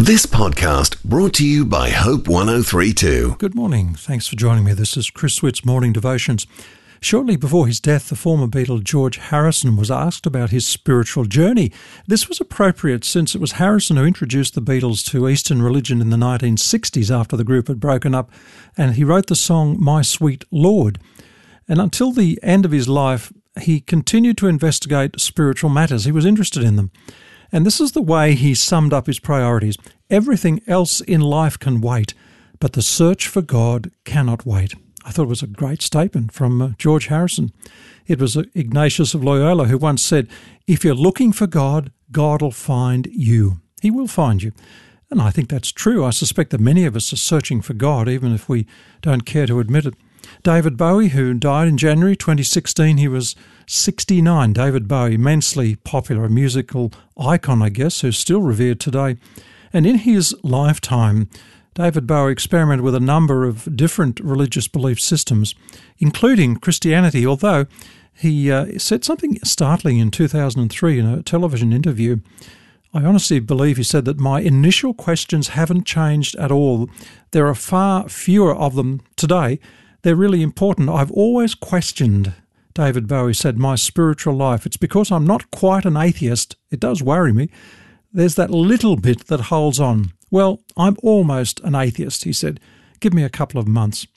This podcast brought to you by Hope 103.2. Good morning. Thanks for joining me. This is Chris Witt's Morning Devotions. Shortly before his death, the former Beatle George Harrison was asked about his spiritual journey. This was appropriate since it was Harrison who introduced the Beatles to Eastern religion in the 1960s after the group had broken up, and he wrote the song My Sweet Lord. And until the end of his life, he continued to investigate spiritual matters. He was interested in them. And this is the way he summed up his priorities. Everything else in life can wait, but the search for God cannot wait. I thought it was a great statement from George Harrison. It was Ignatius of Loyola who once said, if you're looking for God, God will find you. He will find you. And I think that's true. I suspect that many of us are searching for God, even if we don't care to admit it. David Bowie, who died in January 2016, he was 69. David Bowie, immensely popular, a musical icon, I guess, who's still revered today. And in his lifetime, David Bowie experimented with a number of different religious belief systems, including Christianity, although he said something startling in 2003 in a television interview. I honestly believe he said that my initial questions haven't changed at all. There are far fewer of them today. They're really important. I've always questioned, David Bowie said, my spiritual life. It's because I'm not quite an atheist. It does worry me. There's that little bit that holds on. Well, I'm almost an atheist, he said. Give me a couple of months.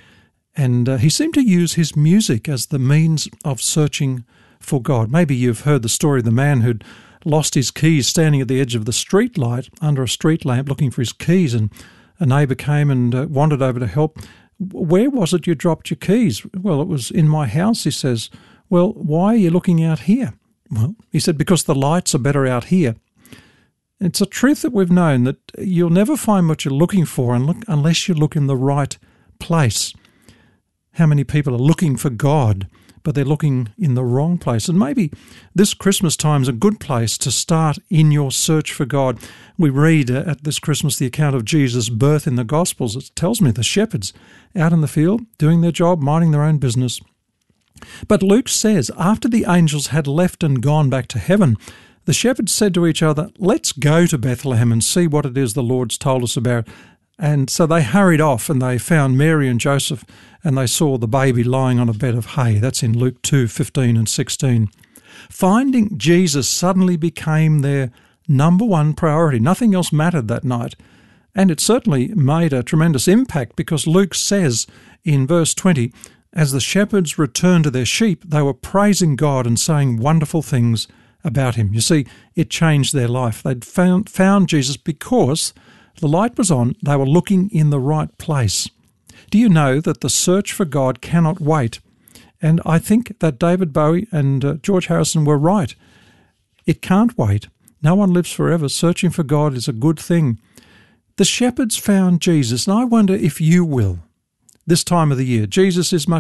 And he seemed to use his music as the means of searching for God. Maybe you've heard the story of the man who'd lost his keys standing at the edge of the street light under a street lamp looking for his keys, and a neighbour came and wandered over to help. Where was it you dropped your keys? Well, it was in my house, he says. Well, why are you looking out here? Well, he said, because the lights are better out here. It's a truth that we've known that you'll never find what you're looking for unless you look in the right place. How many people are looking for God, but they're looking in the wrong place? And maybe this Christmas time is a good place to start in your search for God. We read at this Christmas the account of Jesus' birth in the Gospels. It tells me the shepherds out in the field doing their job, minding their own business. But Luke says, after the angels had left and gone back to heaven, the shepherds said to each other, let's go to Bethlehem and see what it is the Lord's told us about. And so they hurried off and they found Mary and Joseph and they saw the baby lying on a bed of hay. That's in Luke 2:15 and 16. Finding Jesus suddenly became their number one priority. Nothing else mattered that night. And it certainly made a tremendous impact because Luke says in verse 20, as the shepherds returned to their sheep, they were praising God and saying wonderful things about him. You see, it changed their life. They'd found Jesus because the light was on. They were looking in the right place. Do you know that the search for God cannot wait? And I think that David Bowie and George Harrison were right. It can't wait. No one lives forever. Searching for God is a good thing. The shepherds found Jesus, and I wonder if you will this time of the year. Jesus is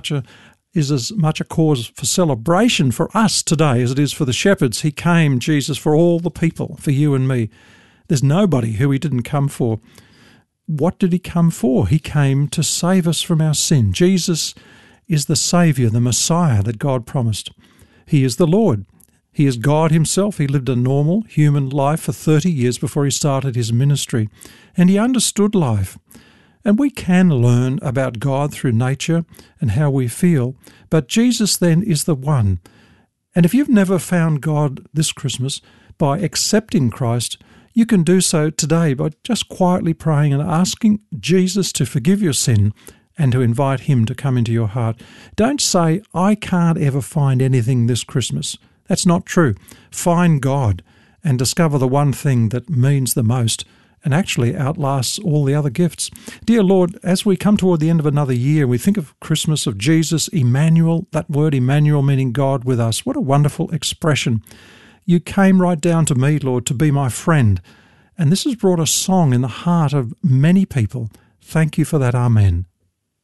as much a cause for celebration for us today as it is for the shepherds. He came, Jesus, for all the people, for you and me. There's nobody who he didn't come for. What did he come for? He came to save us from our sin. Jesus is the Saviour, the Messiah that God promised. He is the Lord. He is God himself. He lived a normal human life for 30 years before he started his ministry, and he understood life. And we can learn about God through nature and how we feel, but Jesus then is the one. And if you've never found God this Christmas by accepting Christ, you can do so today by just quietly praying and asking Jesus to forgive your sin and to invite him to come into your heart. Don't say, I can't ever find anything this Christmas. That's not true. Find God and discover the one thing that means the most and actually outlasts all the other gifts. Dear Lord, as we come toward the end of another year, we think of Christmas, of Jesus, Emmanuel, that word Emmanuel meaning God with us. What a wonderful expression. You came right down to me, Lord, to be my friend. And this has brought a song in the heart of many people. Thank you for that. Amen.